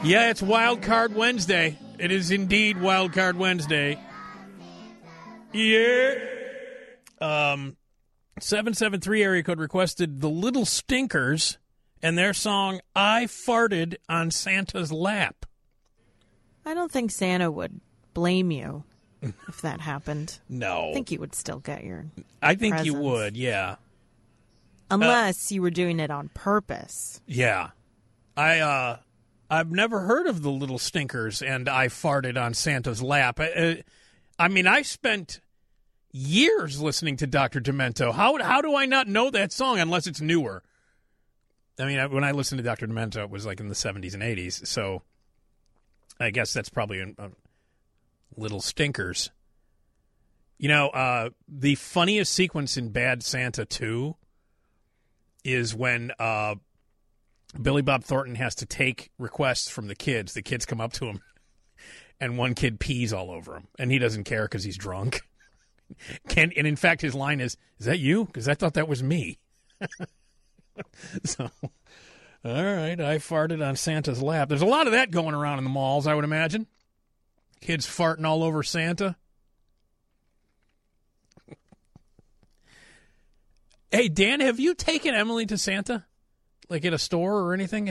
Yeah, it's Wild Card Wednesday. It is indeed Wild Card Wednesday. Yeah. 773 area code requested the Little Stinkers and their song I Farted on Santa's Lap. I don't think Santa would blame you if that happened. No. I think you would still get your I think presents. you would, yeah. Unless you were doing it on purpose. Yeah. I've never heard of the Little Stinkers and I Farted on Santa's Lap. I mean, I spent years listening to Dr. Demento. How do I not know that song unless it's newer? I mean, when I listened to Dr. Demento, it was like in the 70s and 80s, so I guess that's probably a Little Stinkers. You know, the funniest sequence in Bad Santa 2 is when Billy Bob Thornton has to take requests from the kids. The kids come up to him, and one kid pees all over him, and he doesn't care because he's drunk. And in fact, his line is that you? Because I thought that was me. So, all right, I farted on Santa's lap. There's a lot of that going around in the malls, I would imagine. Kids farting all over Santa. Hey, Dan, have you taken Emily to Santa? Like at a store or anything?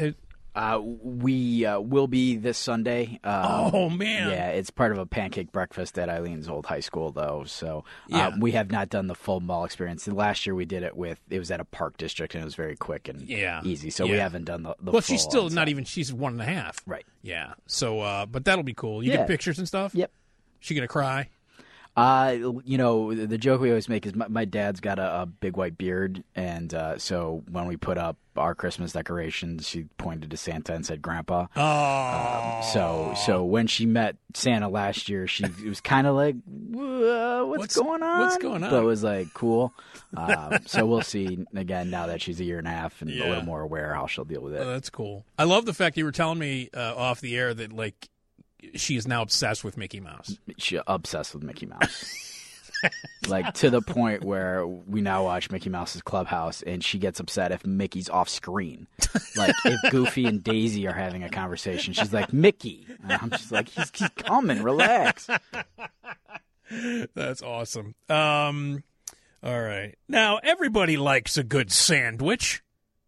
We will be this Sunday. Oh, man. Yeah, it's part of a pancake breakfast at Eileen's old high school, though. So we have not done the full mall experience. Last year we did it it was at a park district, and it was very quick and easy. So we haven't done the full. Well, she's still not even, she's 1.5. Right. Yeah. So, but that'll be cool. You get pictures and stuff? Yep. She going to cry? You know, the joke we always make is my dad's got a big white beard, and so when we put up our Christmas decorations, she pointed to Santa and said, "Grandpa." Oh. So when she met Santa last year, it was kind of like, what's going on? What's going on? But it was like, cool. So we'll see, again, now that she's a year and a half and a little more aware how she'll deal with it. Oh, that's cool. I love the fact you were telling me off the air that, like, she is now obsessed with Mickey Mouse. She's obsessed with Mickey Mouse. Like, to the point where we now watch Mickey Mouse's Clubhouse, and she gets upset if Mickey's off screen. Like, if Goofy and Daisy are having a conversation, she's like, Mickey. And I'm just like, he's coming, relax. That's awesome. All right. Now, everybody likes a good sandwich.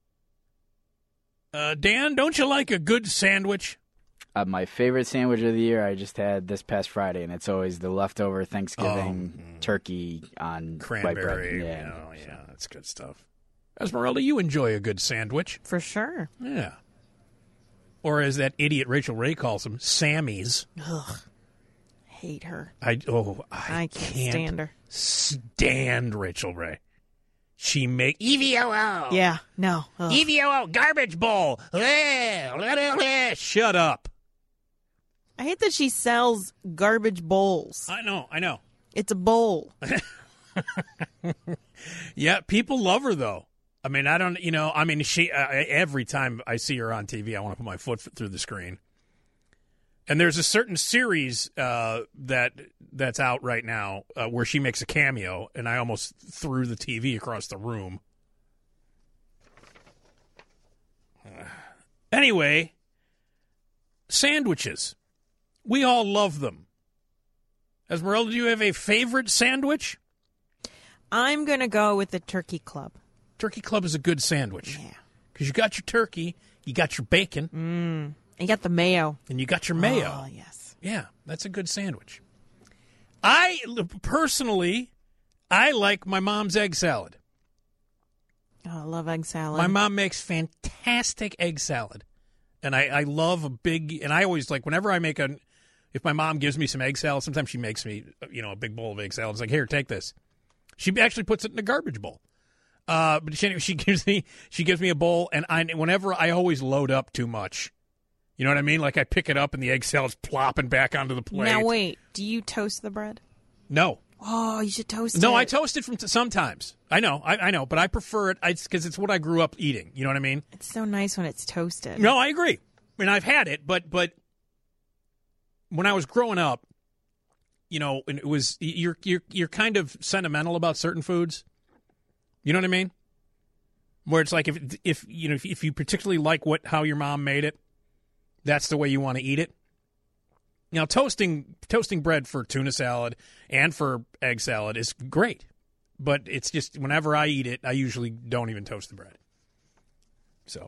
Dan, don't you like a good sandwich? My favorite sandwich of the year I just had this past Friday, and it's always the leftover Thanksgiving turkey on cranberry. White bread. Yeah, that's good stuff. Esmeralda, you enjoy a good sandwich. For sure. Yeah. Or as that idiot Rachel Ray calls them, Sammy's. Ugh. Hate her. I can't stand her. Stand Rachel Ray. She make EVOO. Yeah, no. Ugh. EVOO, garbage bowl. Shut up. I hate that she sells garbage bowls. I know. It's a bowl. Yeah, people love her, though. I mean, she every time I see her on TV, I want to put my foot through the screen. And there's a certain series that's out right now where she makes a cameo, and I almost threw the TV across the room. Anyway, sandwiches. We all love them. Esmeralda, do you have a favorite sandwich? I'm going to go with the Turkey Club. Turkey Club is a good sandwich. Yeah. Because you got your turkey, you got your bacon. You got the mayo. And you got your mayo. Oh, yes. Yeah, that's a good sandwich. I like my mom's egg salad. Oh, I love egg salad. My mom makes fantastic egg salad. And I love and I always like, whenever I make if my mom gives me some egg salad, sometimes she makes me, a big bowl of egg salad. It's like, here, take this. She actually puts it in a garbage bowl. But she gives me a bowl, and whenever I always load up too much. You know what I mean? Like, I pick it up and the egg salad's plopping back onto the plate. Now, wait. Do you toast the bread? No. Oh, you should toast it. No, I toast it sometimes. I know, but I prefer it because it's what I grew up eating. You know what I mean? It's so nice when it's toasted. No, I agree. I mean, I've had it, but when I was growing up, and it was you're kind of sentimental about certain foods. You know what I mean? Where it's like if you particularly like how your mom made it, that's the way you want to eat it. Now, toasting bread for tuna salad and for egg salad is great, but it's just whenever I eat it, I usually don't even toast the bread. So,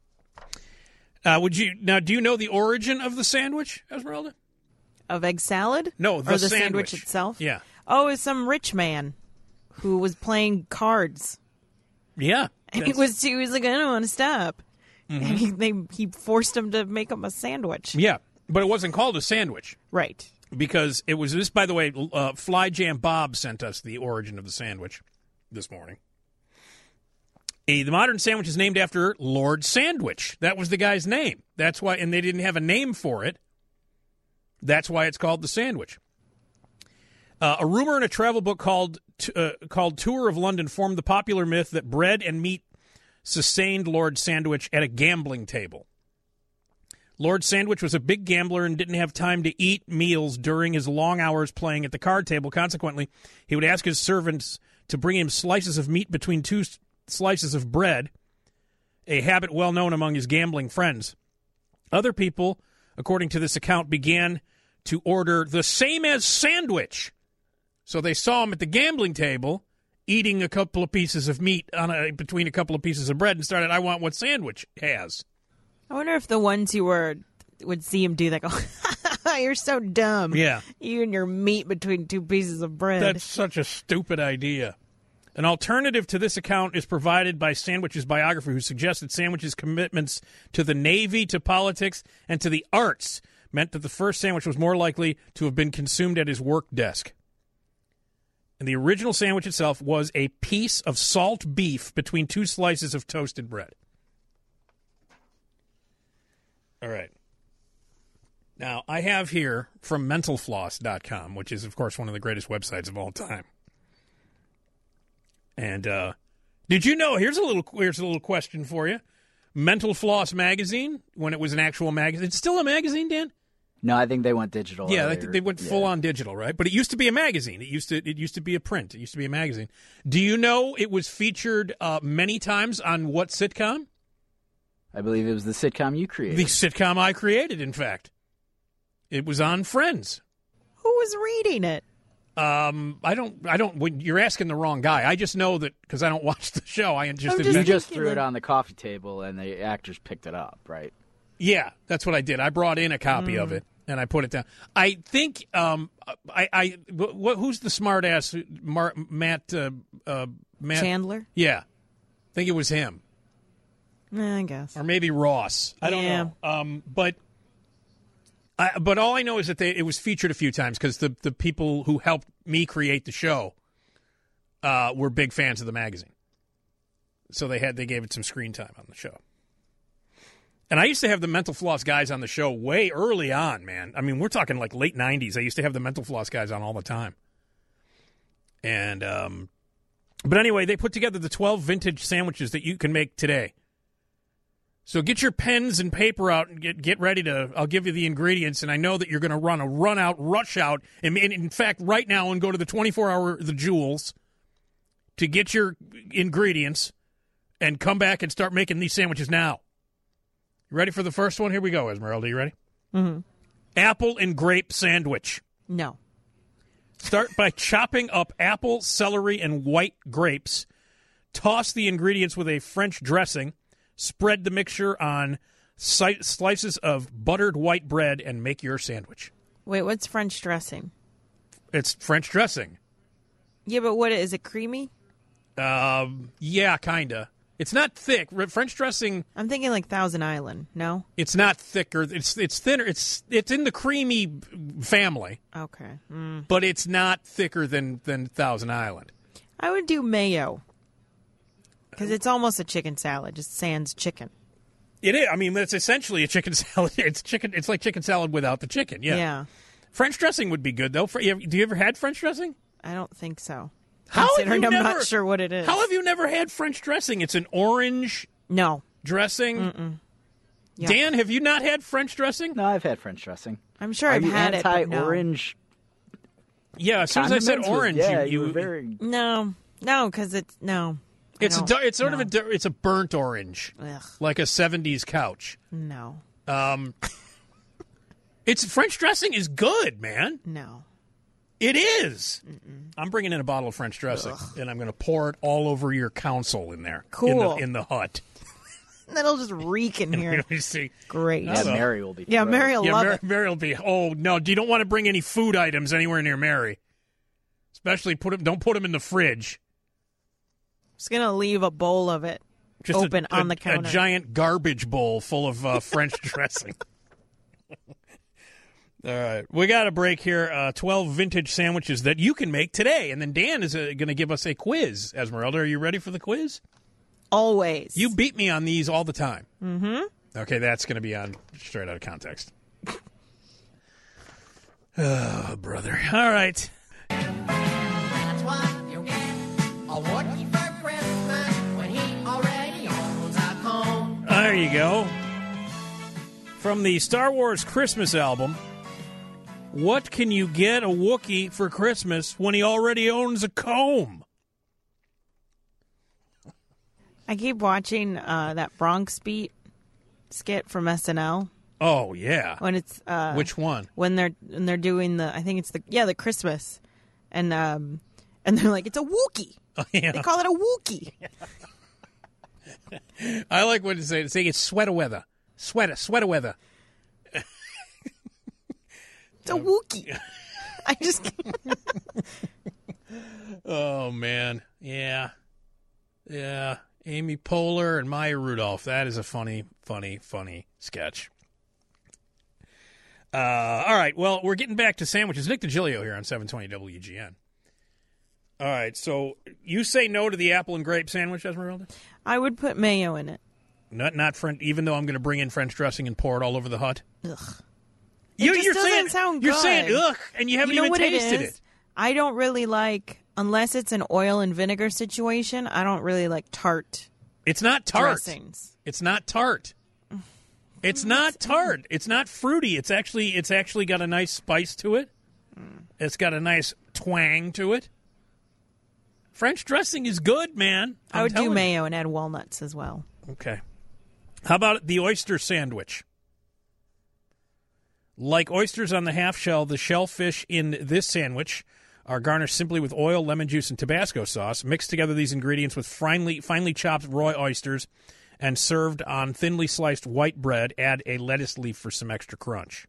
do you know the origin of the sandwich, Esmeralda? Of egg salad? No, or the sandwich. sandwich itself? Yeah. Oh, it's some rich man who was playing cards. Yeah. And he was like, I don't want to stop. Mm-hmm. And he forced him to make him a sandwich. Yeah, but it wasn't called a sandwich. Right. Because it was this, by the way, Fly Jam Bob sent us the origin of the sandwich this morning. The modern sandwich is named after Lord Sandwich. That was the guy's name. That's why, and they didn't have a name for it. That's why it's called the sandwich. A rumor in a travel book called Tour of London formed the popular myth that bread and meat sustained Lord Sandwich at a gambling table. Lord Sandwich was a big gambler and didn't have time to eat meals during his long hours playing at the card table. Consequently, he would ask his servants to bring him slices of meat between two slices of bread, a habit well known among his gambling friends. Other people, according to this account, began to order the same as sandwich. So they saw him at the gambling table eating a couple of pieces of meat between a couple of pieces of bread and started, I want what sandwich has. I wonder if the ones who would see him do that go, you're so dumb. Yeah. You and your meat between two pieces of bread. That's such a stupid idea. An alternative to this account is provided by Sandwich's biographer, who suggests that Sandwich's commitments to the Navy, to politics, and to the arts meant that the first sandwich was more likely to have been consumed at his work desk. And the original sandwich itself was a piece of salt beef between two slices of toasted bread. All right. Now, I have here from mentalfloss.com, which is, of course, one of the greatest websites of all time. And did you know, here's a little question for you. Mental Floss magazine, when it was an actual magazine. It's still a magazine, Dan? No, I think they went digital. Yeah, earlier. they went full on digital, right? But it used to be a magazine. It used to be a print. It used to be a magazine. Do you know it was featured many times on what sitcom? I believe it was the sitcom you created. The sitcom I created, in fact. It was on Friends. Who was reading it? I don't. You're asking the wrong guy. I just know that because I don't watch the show. You just threw it on the coffee table, and the actors picked it up, right? Yeah, that's what I did. I brought in a copy of it, and I put it down. I think who's the smart ass? Matt Chandler? Yeah, I think it was him. I guess. Or maybe Ross. I don't know. But all I know is that it was featured a few times because the people who helped me create the show were big fans of the magazine. So they gave it some screen time on the show. And I used to have the Mental Floss guys on the show way early on, man. I mean, we're talking like late 90s. I used to have the Mental Floss guys on all the time. And but anyway, they put together the 12 vintage sandwiches that you can make today. So get your pens and paper out and get ready I'll give you the ingredients, and I know that you're going to rush out, and in fact, right now, and go to the 24-hour, the Jewels, to get your ingredients and come back and start making these sandwiches now. You ready for the first one? Here we go, Esmeralda. You ready? Mm-hmm. Apple and grape sandwich. No. Start by chopping up apple, celery, and white grapes. Toss the ingredients with a French dressing. Spread the mixture on slices of buttered white bread and make your sandwich. Wait, what's French dressing? It's French dressing. Yeah, but what is it? Creamy? Yeah, kinda. It's not thick. French dressing. I'm thinking like Thousand Island. No, it's not thicker. It's thinner. It's in the creamy family. Okay, but it's not thicker than Thousand Island. I would do mayo. Because it's almost a chicken salad, just sans chicken. It is. I mean, it's essentially a chicken salad. It's chicken. It's like chicken salad without the chicken. Yeah. Yeah. French dressing would be good though. Do you ever had French dressing? I don't think so. Considering I'm not sure what it is. How have you never had French dressing? It's an orange. No. Dressing. Mm-mm. Yep. Dan, have you not had French dressing? No, I've had French dressing. I'm sure I've had it. Anti-orange. Yeah. As soon as I said orange, you were very. No, because it's no. It's sort of it's a burnt orange, Ugh. like a 70s couch. No. It's French dressing is good, man. No. It is. I'm bringing in a bottle of French dressing, and I'm going to pour it all over your console in there. Cool. In the hut. That'll just reek in here. Let me see. Great. Yeah, Mary will be. Yeah, thrilled. Mary will love it. Mary will be. Oh no! You don't want to bring any food items anywhere near Mary. Especially don't put them in the fridge. Just going to leave a bowl of it Just open on the counter. A giant garbage bowl full of French dressing. All right. We got a break here. 12 vintage sandwiches that you can make today. And then Dan is going to give us a quiz. Esmeralda, are you ready for the quiz? Always. You beat me on these all the time. Mm-hmm. Okay, that's going to be on straight out of context. Oh, brother. All right. That's what you get. A Wookiee for Christmas when he already owns a home. There you go. From the Star Wars Christmas album, what can you get a Wookiee for Christmas when he already owns a comb? I keep watching that Bronx Beat skit from SNL. Oh, yeah. When it's Which one? when they're doing the, I think it's the Christmas, and they're like, it's a Wookiee. Oh, yeah. They call it a Wookiee. I like what they say it's sweater weather. Sweater weather. It's a Wookiee. I just Oh, man. Yeah. Amy Poehler and Maya Rudolph. That is a funny sketch. All right. Well, we're getting back to sandwiches. Nick DiGilio here on 720 WGN. All right. So you say no to the apple and grape sandwich, Esmeralda? I would put mayo in it. Not French. Even though I'm going to bring in French dressing and pour it all over the hut. Ugh. You're doesn't saying, sound You're good. saying ugh, and you haven't You know even what tasted it is? it. I don't really like, unless it's an oil and vinegar situation, I don't really like tart It's not tart. dressings. It's not tart. It's not tart. It's not fruity. It's actually got a nice spice to it. It's got a nice twang to it. French dressing is good, man. I would do telling you. mayo and add walnuts as well. Okay. How about the oyster sandwich? Like oysters on the half shell, the shellfish in this sandwich are garnished simply with oil, lemon juice, and Tabasco sauce. Mix together these ingredients with finely chopped raw oysters and served on thinly sliced white bread. Add a lettuce leaf for some extra crunch.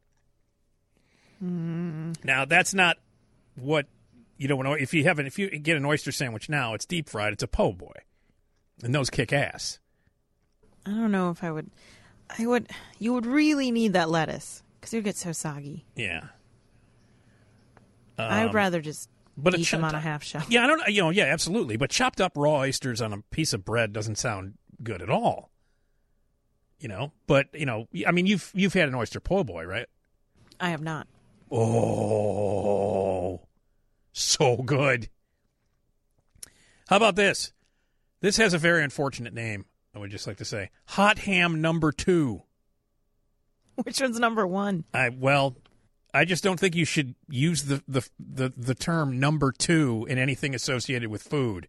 Now, that's not what you don't want. If you get an oyster sandwich now, it's deep fried. It's a po' boy, and those kick ass. I don't know if I would. You would really need that lettuce because it would get so soggy. Yeah. I would rather just eat them on a half shell. Yeah, I don't. Yeah, absolutely. But chopped up raw oysters on a piece of bread doesn't sound good at all. But I mean, you've had an oyster po' boy, right? I have not. Oh, so good. How about this? This has a very unfortunate name, I would just like to say. Hot ham number 2. Which one's number 1? I just don't think you should use the term number 2 in anything associated with food.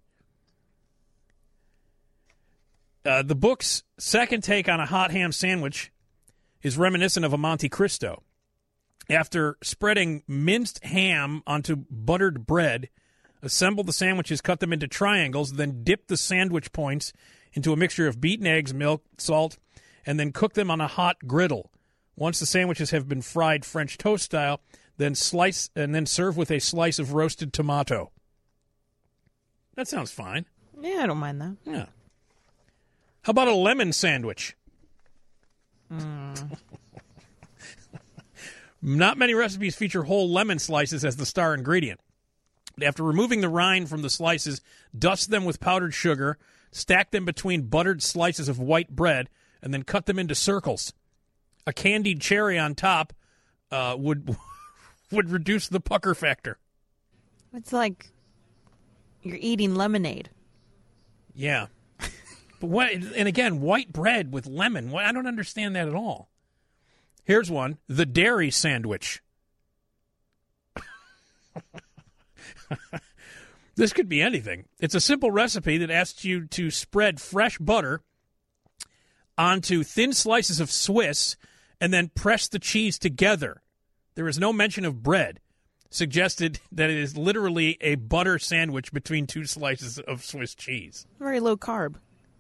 The book's second take on a hot ham sandwich is reminiscent of a Monte Cristo. After spreading minced ham onto buttered bread, assemble the sandwiches, cut them into triangles, then dip the sandwich points into a mixture of beaten eggs, milk, salt, and then cook them on a hot griddle. Once the sandwiches have been fried French toast style, then slice and then serve with a slice of roasted tomato. That sounds fine. Yeah, I don't mind that. Yeah. How about a lemon sandwich? Not many recipes feature whole lemon slices as the star ingredient. After removing the rind from the slices, dust them with powdered sugar, stack them between buttered slices of white bread, and then cut them into circles. A candied cherry on top would reduce the pucker factor. It's like you're eating lemonade. Yeah. But what? And again, white bread with lemon. I don't understand that at all. Here's one. The dairy sandwich. This could be anything. It's a simple recipe that asks you to spread fresh butter onto thin slices of Swiss and then press the cheese together. There is no mention of bread, suggested that it is literally a butter sandwich between two slices of Swiss cheese. Very low carb.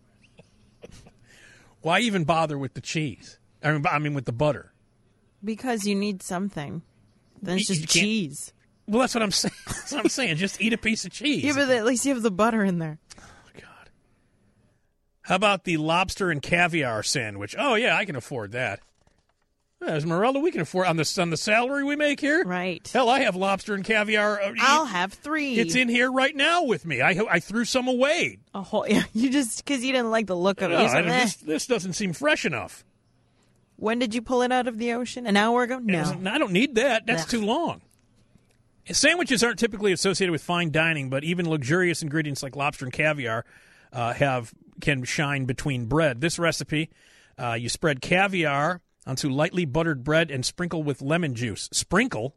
Why even bother with the cheese? I mean with the butter. Because you need something. Then it's You just can't- cheese. Well, that's what I'm saying. That's what I'm saying. Just eat a piece of cheese. Yeah, but at least you have the butter in there. God. How about the lobster and caviar sandwich? Oh, yeah, I can afford that. Esmeralda, we can afford on the salary we make here. Right. Hell, I have lobster and caviar. I'll have 3. It's in here right now with me. I threw some away. A whole, yeah, you just because you didn't like the look of it. No, You said, this doesn't seem fresh enough. When did you pull it out of the ocean? An hour ago? No. I don't need that. That's Ugh. too long. Sandwiches aren't typically associated with fine dining, but even luxurious ingredients like lobster and caviar can shine between bread. This recipe, you spread caviar onto lightly buttered bread and sprinkle with lemon juice. Sprinkle?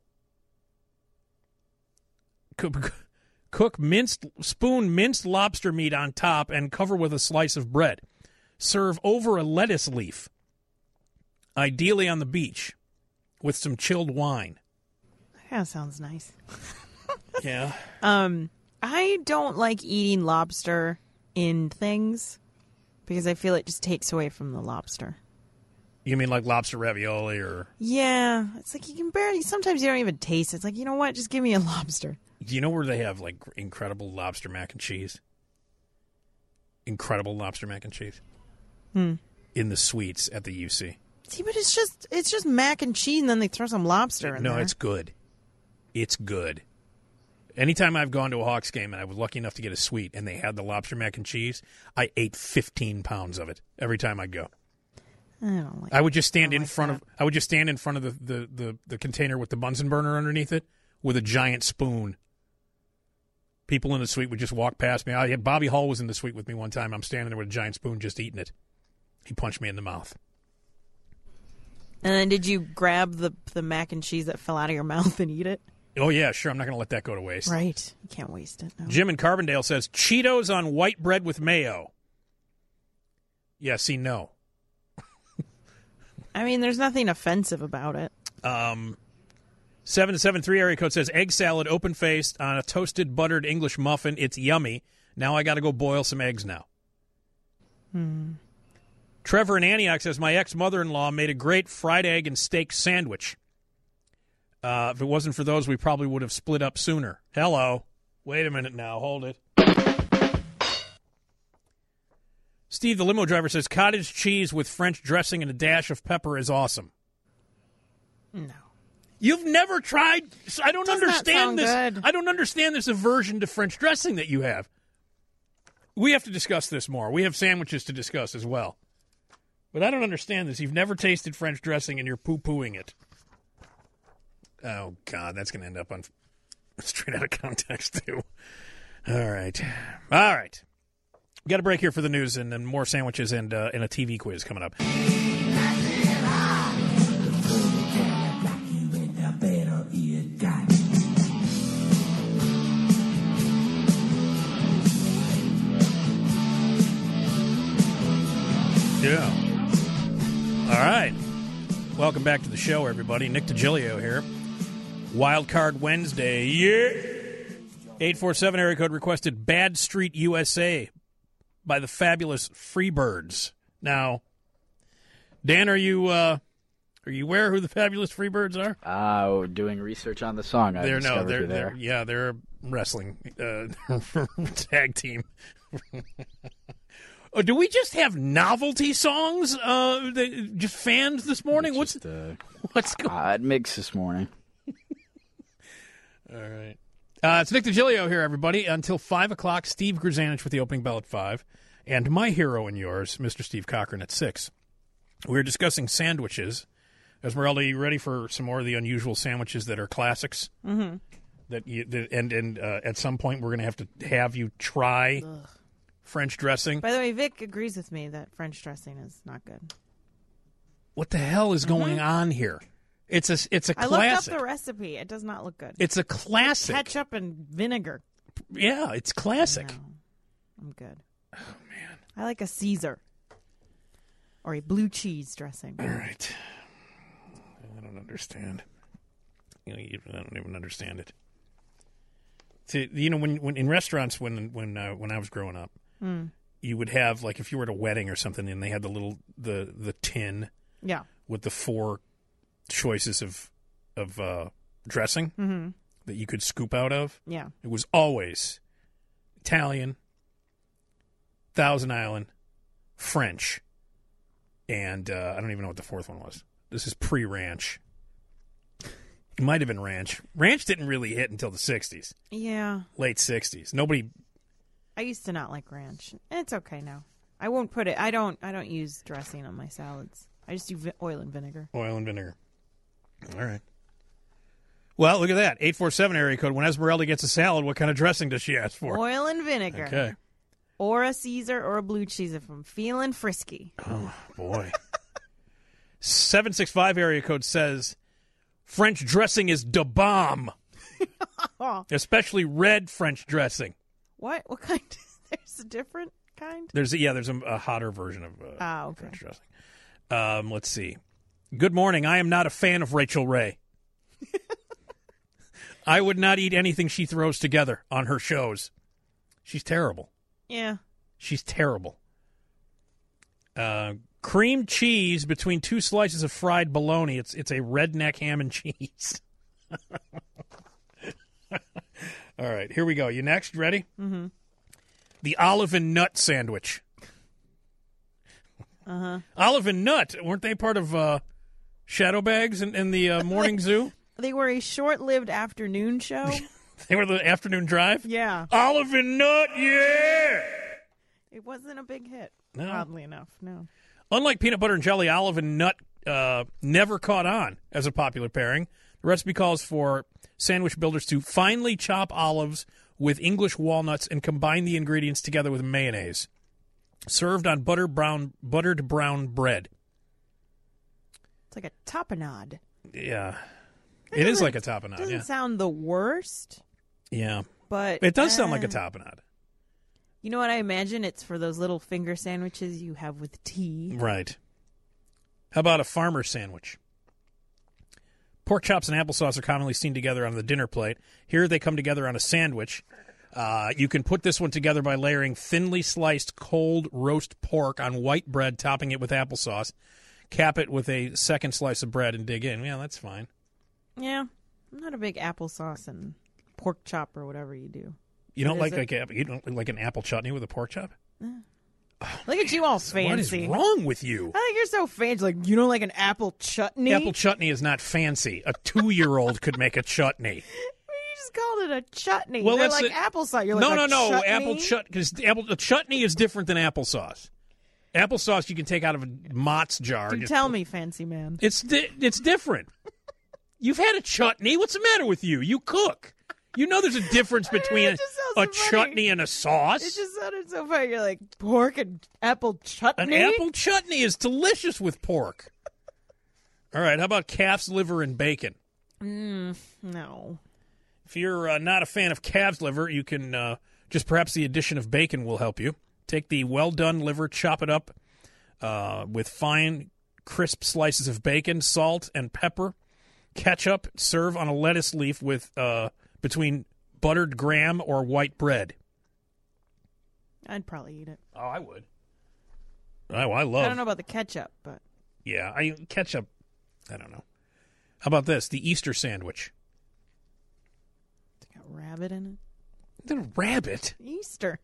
Cook minced lobster meat on top and cover with a slice of bread. Serve over a lettuce leaf, ideally on the beach, with some chilled wine. That sounds nice. Yeah. I don't like eating lobster in things because I feel it just takes away from the lobster. You mean like lobster ravioli or... Yeah. It's like you can barely, sometimes you don't even taste it. It's like, you know what? Just give me a lobster. Do you know where they have like incredible lobster mac and cheese? Incredible lobster mac and cheese. In the suites at the UC. See, but it's just mac and cheese and then they throw some lobster in there. No, it's good. It's good. Anytime I've gone to a Hawks game and I was lucky enough to get a suite and they had the lobster mac and cheese, I ate 15 pounds of it every time I go. I don't like I would just stand I in like front that. of. I would just stand in front of the container with the Bunsen burner underneath it with a giant spoon. People in the suite would just walk past me. Bobby Hall was in the suite with me one time. I'm standing there with a giant spoon just eating it. He punched me in the mouth. And then did you grab the mac and cheese that fell out of your mouth and eat it? Oh, yeah, sure. I'm not going to let that go to waste. Right. You can't waste it. No. Jim in Carbondale says, Cheetos on white bread with mayo. Yeah, see, no. I mean, there's nothing offensive about it. 773 area code says, egg salad open-faced on a toasted buttered English muffin. It's yummy. Now I got to go boil some eggs now. Trevor in Antioch says, my ex-mother-in-law made a great fried egg and steak sandwich. If it wasn't for those, we probably would have split up sooner. Hello. Wait a minute now. Hold it. Steve, the limo driver, says, cottage cheese with French dressing and a dash of pepper is awesome. No. You've never tried... I don't Does not understand sound this. good. I don't understand this aversion to French dressing that you have. We have to discuss this more. We have sandwiches to discuss as well. But I don't understand this. You've never tasted French dressing and you're poo-pooing it. Oh, God, that's going to end up on straight out of context, too. All right. All right. We got a break here for the news and then more sandwiches and a TV quiz coming up. Yeah. All right. Welcome back to the show, everybody. Nick DiGilio here. Wild Card Wednesday. Yeah. 847 area code requested Bad Street USA by the fabulous Freebirds. Now, Dan, are you aware who the fabulous Freebirds are? Doing research on the song. They're there. they're a wrestling tag team. Oh, do we just have novelty songs? Just fans this morning? What's going? Odd mix this morning. All right. It's Nick DiGilio here, everybody. Until 5 o'clock, Steve Grzanich with the opening bell at 5. And my hero and yours, Mr. Steve Cochran, at 6. We're discussing sandwiches. Esmeralda, you ready for some more of the unusual sandwiches that are classics? Mm-hmm. And at some point, we're going to have you try French dressing. By the way, Vic agrees with me that French dressing is not good. What the hell is going on here? It's a classic. I looked up the recipe. It does not look good. It's a classic. Ketchup and vinegar. Yeah, it's classic. No, I'm good. Oh, man. I like a Caesar or a blue cheese dressing. All right. I don't understand. I don't even understand it. See, when in restaurants when I was growing up, you would have, like, if you were at a wedding or something, and they had the tin Yeah. with the 4 choices of dressing that you could scoop out of. Yeah. It was always Italian, Thousand Island, French, and I don't even know what the 4th one was. This is pre-ranch. It might have been ranch. Ranch didn't really hit until the 60s, Yeah. late 60s. Nobody. I used to not like ranch. It's okay now. I won't put it. I don't use dressing on my salads. I just do oil and vinegar. Oil and vinegar. All right. Well, look at that. 847 area code. When Esmeralda gets a salad, what kind of dressing does she ask for? Oil and vinegar. Okay. Or a Caesar or a blue cheese if I'm feeling frisky. Oh, boy. 765 area code says French dressing is da bomb. Especially red French dressing. What? What kind? There's a different kind? There's a hotter version of Okay. French dressing. Let's see. Good morning. I am not a fan of Rachel Ray. I would not eat anything she throws together on her shows. She's terrible. Yeah. She's terrible. Cream cheese between 2 slices of fried bologna. It's a redneck ham and cheese. All right, here we go. You next? Ready? Mm-hmm. The olive and nut sandwich. Uh-huh. Olive and Nut, weren't they part of Shadow Bags in the morning zoo? They were a short-lived afternoon show. They were the afternoon drive? Yeah. Olive and Nut, yeah! It wasn't a big hit, No. oddly enough. No. Unlike peanut butter and jelly, olive and nut never caught on as a popular pairing. The recipe calls for sandwich builders to finely chop olives with English walnuts and combine the ingredients together with mayonnaise. Served on buttered brown bread. It's like a tapenade. Yeah. It is like a tapenade, Doesn't yeah. sound the worst, Yeah. but It does sound like a tapenade. You know what I imagine? It's for those little finger sandwiches you have with tea. Right. How about a farmer sandwich? Pork chops and applesauce are commonly seen together on the dinner plate. Here they come together on a sandwich. You can put this one together by layering thinly sliced cold roast pork on white bread, topping it with applesauce. Cap it with a second slice of bread and dig in. Yeah, that's fine. Yeah, I'm not a big applesauce and pork chop or whatever you do. You don't What like is you don't like an apple chutney with a pork chop? Look at you all fancy. What is wrong with you? I think you're so fancy. Like, you don't like an apple chutney? Apple chutney is not fancy. A 2-year-old could make a chutney. You just called it a chutney. Well, They're that's like it. applesauce. You're No, like, no. chutney? Apple because chutney is different than applesauce. Applesauce you can take out of a Mott's jar. and Do just tell put- me, fancy man. It's different. You've had a chutney. What's the matter with you? You cook. You know there's a difference between It a just sounds so funny. chutney and a sauce. It just sounded so funny. You're like, pork and apple chutney? An apple chutney is delicious with pork. All right, how about calf's liver and bacon? No. If you're not a fan of calf's liver, you can just perhaps the addition of bacon will help you. Take the well-done liver, chop it up with fine, crisp slices of bacon, salt, and pepper. Ketchup. Serve on a lettuce leaf with between buttered graham or white bread. I'd probably eat it. Oh, I would. I love. I don't know about the ketchup, but Yeah, ketchup. I don't know. How about this? The Easter sandwich. it's got rabbit in The rabbit. it. Easter.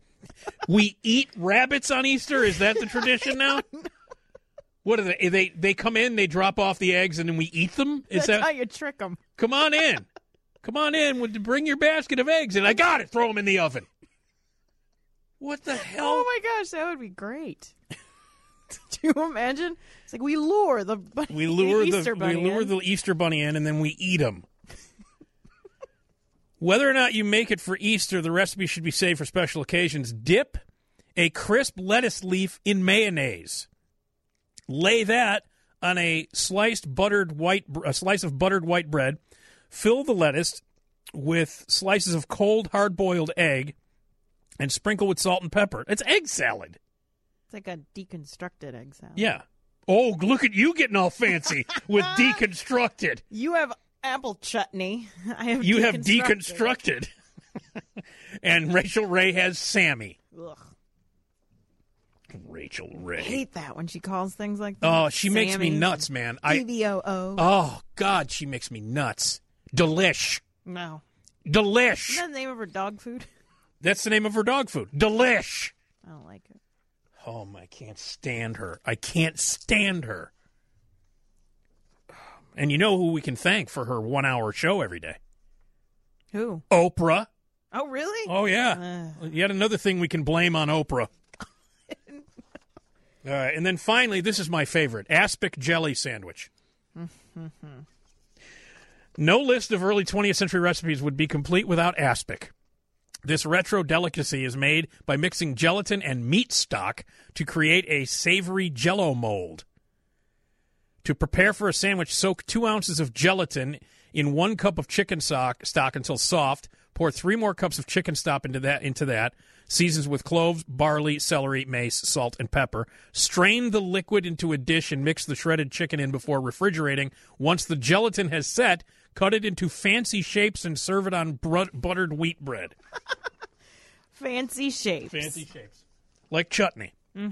We eat rabbits on Easter? Is that the tradition now? What are they? They come in, they drop off the eggs, and then we eat them? Is That's how that? you trick them. Come on in. Come on in. Bring your basket of eggs, and I got it. Throw them in the oven. What the hell? Oh my gosh, that would be great. Do you imagine? It's like we lure the bunny, We lure Easter bunny in. the Easter bunny in, and then we eat them. Whether or not you make it for Easter, the recipe should be saved for special occasions. Dip a crisp lettuce leaf in mayonnaise. Lay that on a slice of buttered white bread. Fill the lettuce with slices of cold, hard-boiled egg, and sprinkle with salt and pepper. It's egg salad. It's like a deconstructed egg salad. Yeah. Oh, look at you getting all fancy with deconstructed. You have apple chutney. I have You have deconstructed. deconstructed. And Rachel Ray has Sammy. Ugh. Rachel I Ray. hate that when she calls things like that. Oh, she makes me Sammy. nuts, man. DVOO. Oh, God, she makes me nuts. Delish. No. Delish. Isn't that the name of her dog food? That's the name of her dog food. Delish. I don't like it. Oh, I can't stand her. I can't stand her. And you know who we can thank for her 1 hour show every day? Who? Oprah. Oh, really? Oh, yeah. Yet another thing we can blame on Oprah. All right, and then finally, this is my favorite, aspic jelly sandwich. No list of early 20th century recipes would be complete without aspic. This retro delicacy is made by mixing gelatin and meat stock to create a savory jello mold. To prepare for a sandwich, soak 2 ounces of gelatin in 1 cup of chicken stock until soft. Pour 3 more cups of chicken stock into that. Seasons with cloves, barley, celery, mace, salt, and pepper. Strain the liquid into a dish and mix the shredded chicken in before refrigerating. Once the gelatin has set, cut it into fancy shapes and serve it on buttered wheat bread. Fancy shapes. Fancy shapes. Like chutney. All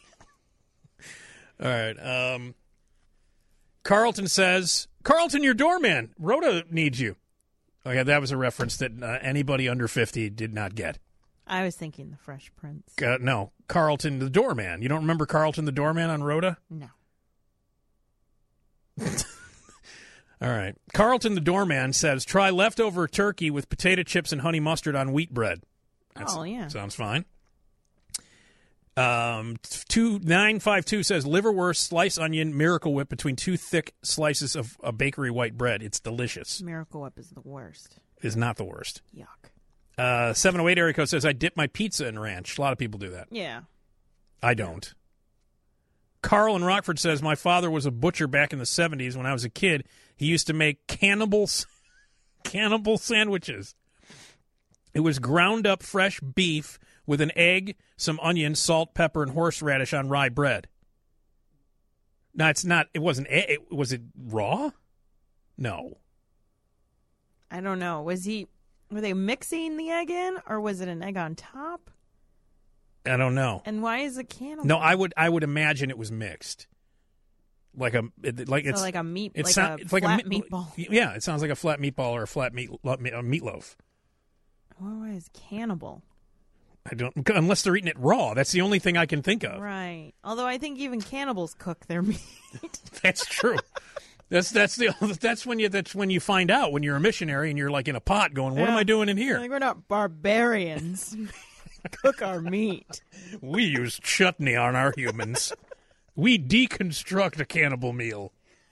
right. Carlton says, Carlton, your doorman. Rhoda needs you. Okay, that was a reference that anybody under 50 did not get. I was thinking the Fresh Prince. No, Carlton the doorman. You don't remember Carlton the doorman on Rhoda? No. All right. Carlton the doorman says, try leftover turkey with potato chips and honey mustard on wheat bread. Yeah. Sounds fine. 2952 says, liverwurst, slice onion, Miracle Whip between 2 thick slices of a bakery white bread. It's delicious. Miracle Whip is the worst. It's not the worst. Yuck. 708 area code says, I dip my pizza in ranch. A lot of people do that. Yeah. I don't. Carl in Rockford says, my father was a butcher back in the 70s. When I was a kid, he used to make cannibal sandwiches. It was ground up fresh beef with an egg, some onion, salt, pepper, and horseradish on rye bread. No, it's not. It wasn't. Was it raw? No. I don't know. Were they mixing the egg in, or was it an egg on top? I don't know. And why is it cannibal? No, I would imagine it was mixed. Like a meat, it's flat meatball. Yeah, it sounds like a flat meatball or a flat meatloaf. Why is cannibal? I don't, unless they're eating it raw. That's the only thing I can think of. Right. Although I think even cannibals cook their meat. That's true. That's when you find out when you're a missionary and you're like in a pot going, what am I doing in here? Like, we're not barbarians. Cook our meat. We use chutney on our humans. We deconstruct a cannibal meal.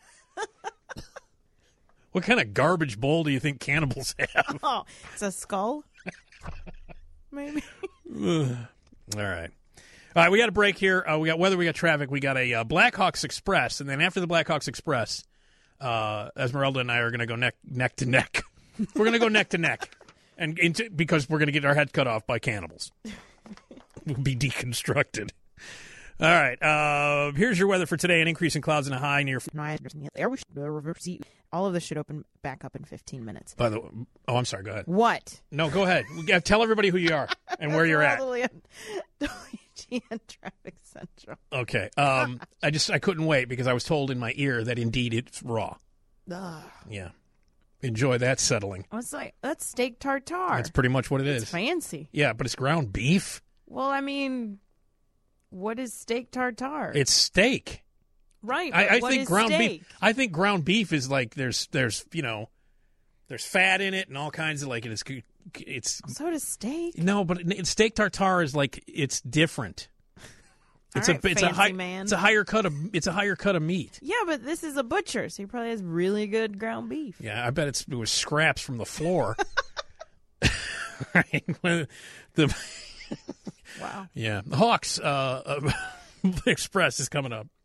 What kind of garbage bowl do you think cannibals have? Oh, it's a skull? Maybe. All right. All right, we got a break here. We got weather, we got traffic. We got a Blackhawks Express, and then after the Blackhawks Express, Esmeralda and I are going to go neck to neck. We're going to go neck to neck, because we're going to get our heads cut off by cannibals. We'll be deconstructed. All right. Here's your weather for today. An increase in clouds and a high near. All of this should open back up in 15 minutes. By the way, I'm sorry. Go ahead. What? No, go ahead. Tell everybody who you are and where you're at. WGN Traffic Central. Okay. I couldn't wait because I was told in my ear that indeed it's raw. Ugh. Yeah. Enjoy that settling. I was like, that's steak tartare. That's pretty much what it is. It's fancy. Yeah, but it's ground beef. Well, I mean, what is steak tartare? It's steak. Right. I what think is ground steak? beef. I think ground beef is like there's fat in it and all kinds of like it's. So does steak. No, but steak tartare is like it's different. It's a higher cut of meat. Yeah, but this is a butcher, so he probably has really good ground beef. Yeah, I bet it was scraps from the floor. Right. Wow. Yeah, the Hawks Express is coming up.